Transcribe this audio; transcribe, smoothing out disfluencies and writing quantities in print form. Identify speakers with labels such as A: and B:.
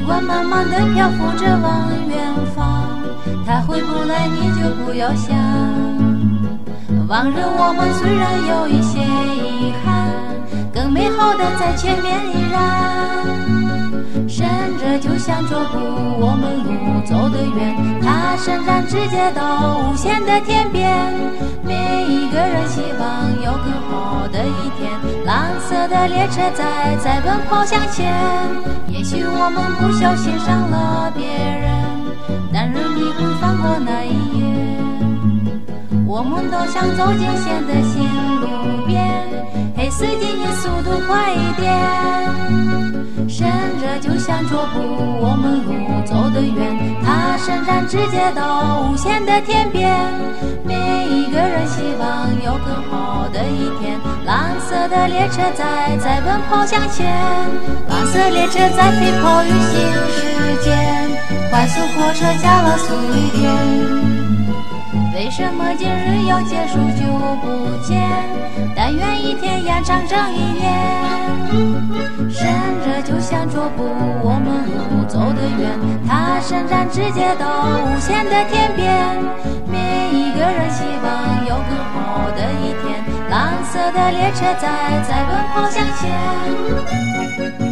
A: 管慢慢地漂浮着往远方，它回不来你就不要想。往日我们虽然有一些遗憾，更美好的在前面依然。神着就像桌布，我们路走得远，它伸展直接到无限的天边。每一个人希望有更好的一天，蓝色的列车在奔跑向前。也许我们不小心伤了别人，但是你会放过那一夜。我们都想走进线的新路边，嘿，司机你速度快一点。伸着就像桌布，我们路走得远，它伸展直接到无限的天边。每一个人希望有更好的一天，蓝色的列车在奔跑向前。蓝色列车在飞跑于新世界，快速火车加了速一点。为什么今日要结束就不见？但愿一天延长整一年。伸着就像桌布，我们路走得远，它伸展直接到无限的天边。每一个人希望有更好的一天，蓝色的列车在奔跑向前。